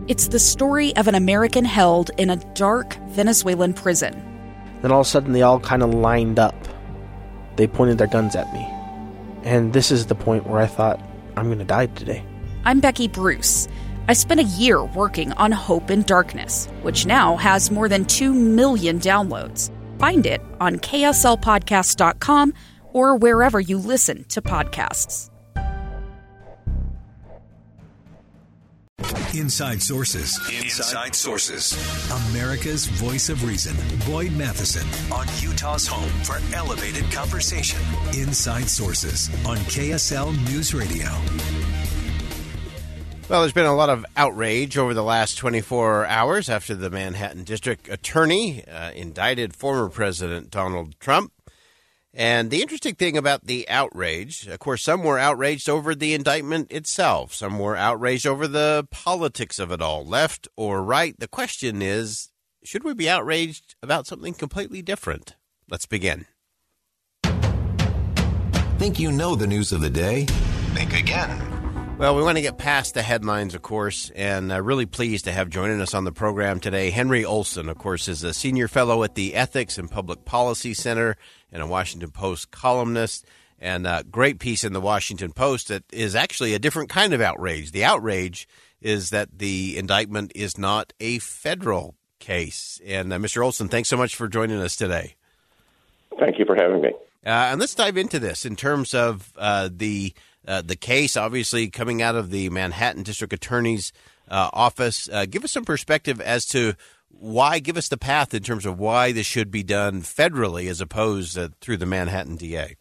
It's the story of an American held in a dark Venezuelan prison. Then all of a sudden they all kind of lined up. They pointed their guns at me. And this is the point where I thought, I'm going to die today. I'm Becky Bruce. I spent a year working on Hope in Darkness, which now has more than 2 million downloads. Find it on kslpodcast.com or wherever you listen to podcasts. Inside Sources. Inside Sources. America's voice of reason. Boyd Matheson on Utah's home for elevated conversation. Inside Sources on KSL News Radio. Well, there's been a lot of outrage over the last 24 hours after the Manhattan District Attorney indicted former President Donald Trump. And the interesting thing about the outrage, of course, some were outraged over the indictment itself. Some were outraged over the politics of it all, left or right. The question is, should we be outraged about something completely different? Let's begin. Think you know the news of the day? Think again. Well, we want to get past the headlines, of course, and really pleased to have joining us on the program today. Henry Olsen, of course, is a senior fellow at the Ethics and Public Policy Center and a Washington Post columnist, and a great piece in the Washington Post that is actually a different kind of outrage. The outrage is that the indictment is not a federal case. And Mr. Olsen, thanks so much for joining us today. Thank you for having me. And let's dive into this in terms of the case, obviously, coming out of the Manhattan District Attorney's office. Give us some perspective as to why, give us the path in terms of why this should be done federally as opposed through the Manhattan DA.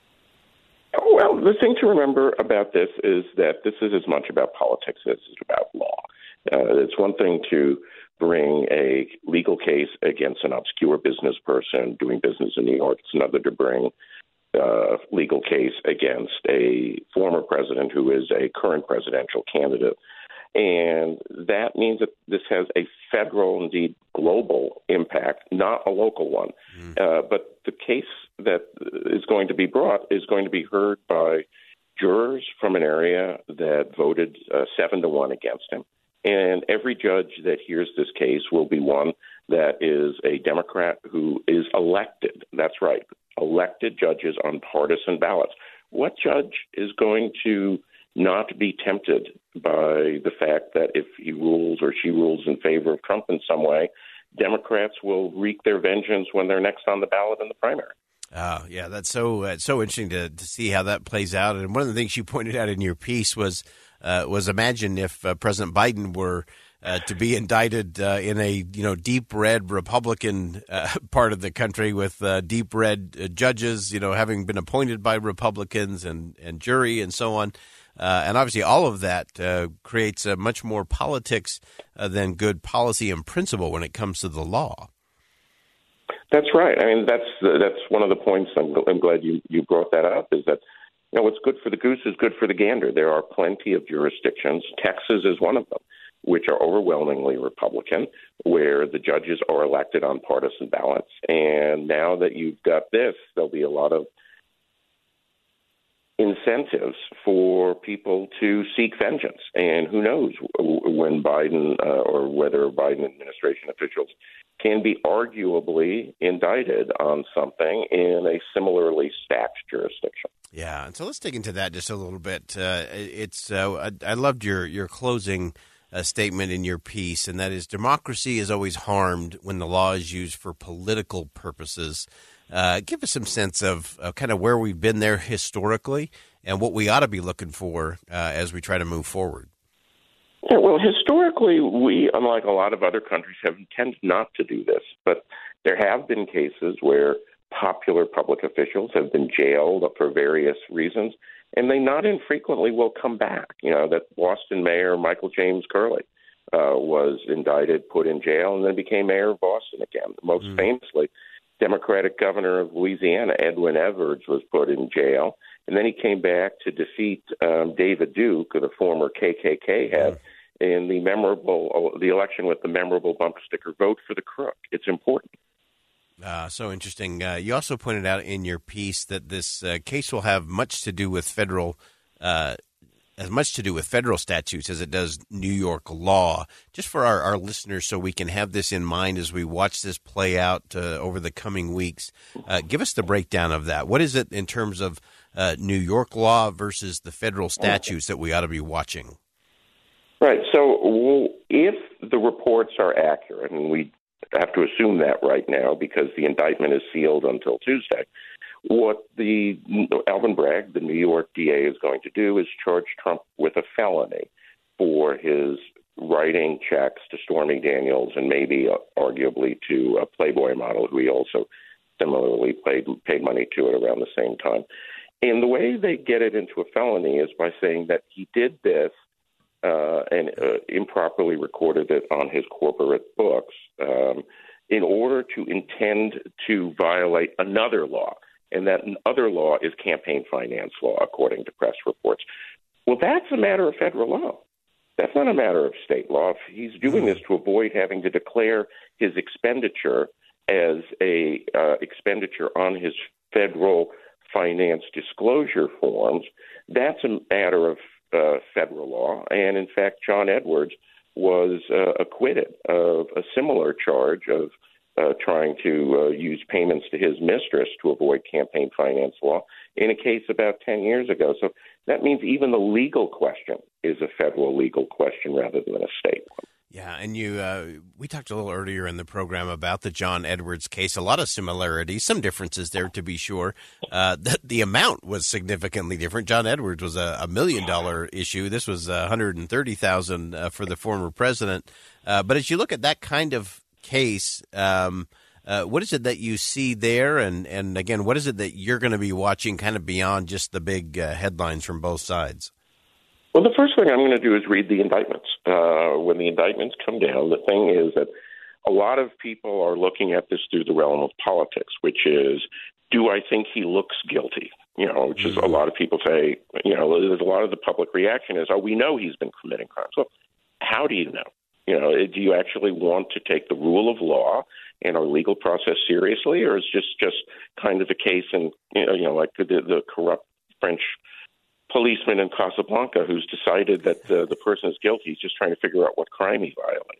Well, the thing to remember about this is that this is as much about politics as it is about law. It's one thing to bring a legal case against an obscure business person doing business in New York. It's another to bring legal case against a former president who is a current presidential candidate. And that means that this has a federal, indeed global impact, not a local one. But the case that is going to be brought is going to be heard by jurors from an area that voted 7-1 against him. And every judge that hears this case will be one that is a Democrat who is elected. That's right. Elected judges on partisan ballots. What judge is going to not be tempted by the fact that if he rules or she rules in favor of Trump in some way, Democrats will wreak their vengeance when they're next on the ballot in the primary? Oh, yeah, that's so interesting to see how that plays out. And one of the things you pointed out in your piece was imagine if President Biden were to be indicted in a deep red Republican part of the country with deep red judges, having been appointed by Republicans and jury and so on. And obviously all of that creates much more politics than good policy and principle when it comes to the law. That's right. I mean, that's one of the points I'm glad you brought that up, is that what's good for the goose is good for the gander. There are plenty of jurisdictions. Texas is one of them, which are overwhelmingly Republican, where the judges are elected on partisan ballots. And now that you've got this, there'll be a lot of incentives for people to seek vengeance. And who knows when Biden or whether Biden administration officials can be arguably indicted on something in a similarly stacked jurisdiction. Yeah, and so let's dig into that just a little bit. I loved your closing statement in your piece, and that is democracy is always harmed when the law is used for political purposes. Give us some sense of kind of where we've been there historically and what we ought to be looking for as we try to move forward. Yeah, well, historically, we, unlike a lot of other countries, have tended not to do this. But there have been cases where popular public officials have been jailed for various reasons, and they not infrequently will come back. That Boston Mayor Michael James Curley was indicted, put in jail, and then became mayor of Boston again. Most famously, Democratic governor of Louisiana, Edwin Edwards, was put in jail, and then he came back to defeat David Duke, the former KKK head, in the election with the memorable bumper sticker, "Vote for the Crook." It's important. So interesting. You also pointed out in your piece that this case will have much to do with federal as much to do with federal statutes as it does New York law. Just for our listeners, so we can have this in mind as we watch this play out over the coming weeks, give us the breakdown of that. What is it in terms of New York law versus the federal statutes that we ought to be watching? Right. So if the reports are accurate, and we have to assume that right now because the indictment is sealed until Tuesday, what Alvin Bragg, the New York DA, is going to do is charge Trump with a felony for his writing checks to Stormy Daniels and maybe arguably to a Playboy model who he also similarly paid money to at around the same time. And the way they get it into a felony is by saying that he did this and improperly recorded it on his corporate books in order to intend to violate another law. And that other law is campaign finance law, according to press reports. Well, that's a matter of federal law. That's not a matter of state law. If he's doing this to avoid having to declare his expenditure as a expenditure on his federal finance disclosure forms, that's a matter of federal law. And in fact, John Edwards was acquitted of a similar charge of trying to use payments to his mistress to avoid campaign finance law in a case about 10 years ago. So that means even the legal question is a federal legal question rather than a state one. Yeah, and we talked a little earlier in the program about the John Edwards case. A lot of similarities, some differences there to be sure. The amount was significantly different. John Edwards was a $1 million issue. This was $130,000 for the former president. But as you look at that kind of case, what is it that you see there? And again, what is it that you're going to be watching kind of beyond just the big headlines from both sides? Well, the first thing I'm going to do is read the indictments. When the indictments come down, the thing is that a lot of people are looking at this through the realm of politics, which is, do I think he looks guilty? Which is a lot of people say, there's a lot of the public reaction is, we know he's been committing crimes. So how do you know? Do you actually want to take the rule of law and our legal process seriously, or is just kind of a case in, like the corrupt French policeman in Casablanca who's decided that the person is guilty. He's just trying to figure out what crime he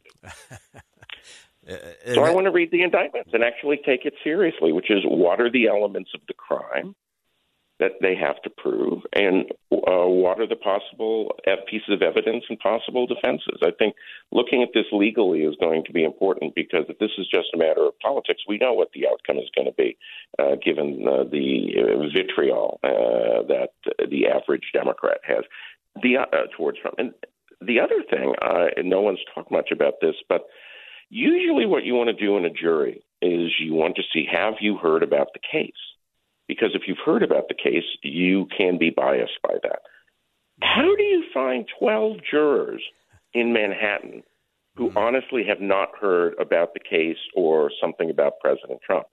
violated. So I want to read the indictments and actually take it seriously, which is what are the elements of the crime that they have to prove, and what are the possible pieces of evidence and possible defenses. I think looking at this legally is going to be important because if this is just a matter of politics, we know what the outcome is going to be, given the vitriol that the average Democrat has towards Trump. And the other thing, and no one's talked much about this, but usually what you want to do in a jury is you want to see, have you heard about the case? Because if you've heard about the case, you can be biased by that. How do you find 12 jurors in Manhattan who honestly have not heard about the case or something about President Trump?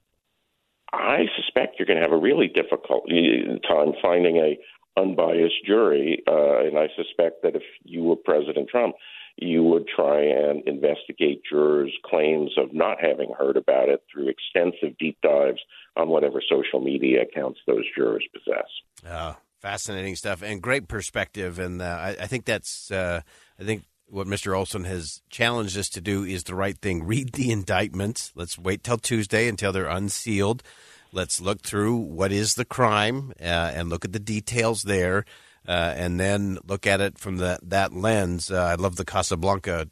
I suspect you're going to have a really difficult time finding a unbiased jury, and I suspect that if you were President Trump, you would try and investigate jurors' claims of not having heard about it through extensive deep dives on whatever social media accounts those jurors possess. Fascinating stuff and great perspective. And I think that's I think what Mr. Olson has challenged us to do is the right thing. Read the indictments. Let's wait till Tuesday until they're unsealed. Let's look through what is the crime and look at the details there. And then look at it from that lens. I love the Casablanca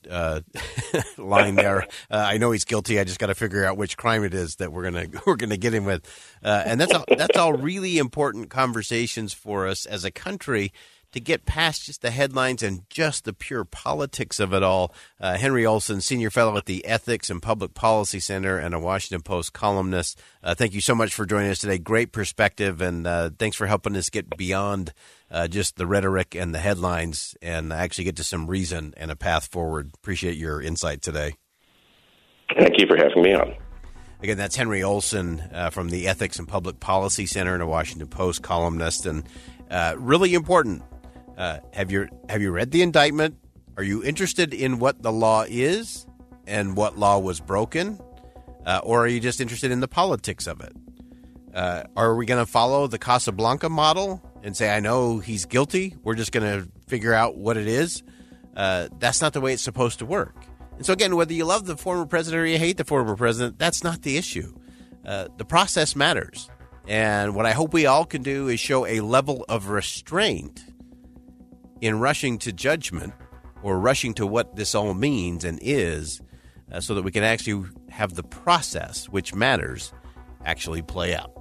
line there. I know he's guilty. I just got to figure out which crime it is that we're gonna get him with. And that's all really important conversations for us as a country to get past just the headlines and just the pure politics of it all. Henry Olson, senior fellow at the Ethics and Public Policy Center and a Washington Post columnist. Thank you so much for joining us today. Great perspective, and thanks for helping us get beyond just the rhetoric and the headlines and actually get to some reason and a path forward. Appreciate your insight today. Thank you for having me on. Again, that's Henry Olson from the Ethics and Public Policy Center and a Washington Post columnist, and really important. Have you read the indictment? Are you interested in what the law is and what law was broken? Or are you just interested in the politics of it? Are we going to follow the Casablanca model and say, I know he's guilty, we're just going to figure out what it is. That's not the way it's supposed to work. And so again, whether you love the former president or you hate the former president, that's not the issue. The process matters. And what I hope we all can do is show a level of restraint in rushing to judgment or rushing to what this all means and is, so that we can actually have the process, which matters, actually play out.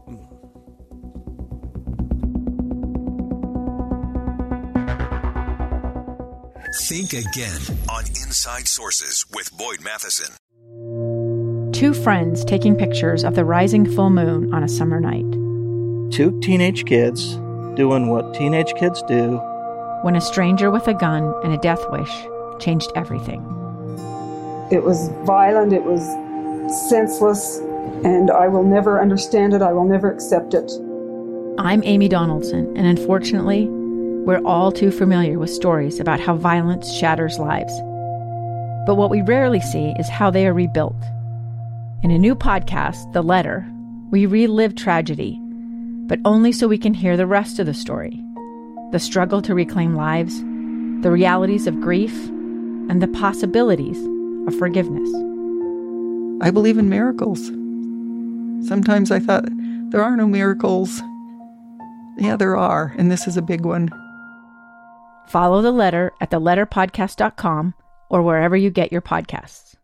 Think Again on Inside Sources with Boyd Matheson. Two friends taking pictures of the rising full moon on a summer night. Two teenage kids doing what teenage kids do. When a stranger with a gun and a death wish changed everything. It was violent, it was senseless, and I will never understand it, I will never accept it. I'm Amy Donaldson, and unfortunately, we're all too familiar with stories about how violence shatters lives. But what we rarely see is how they are rebuilt. In a new podcast, The Letter, we relive tragedy, but only so we can hear the rest of the story. The struggle to reclaim lives, the realities of grief, and the possibilities of forgiveness. I believe in miracles. Sometimes I thought, there are no miracles. Yeah, there are, and this is a big one. Follow The Letter at theletterpodcast.com or wherever you get your podcasts.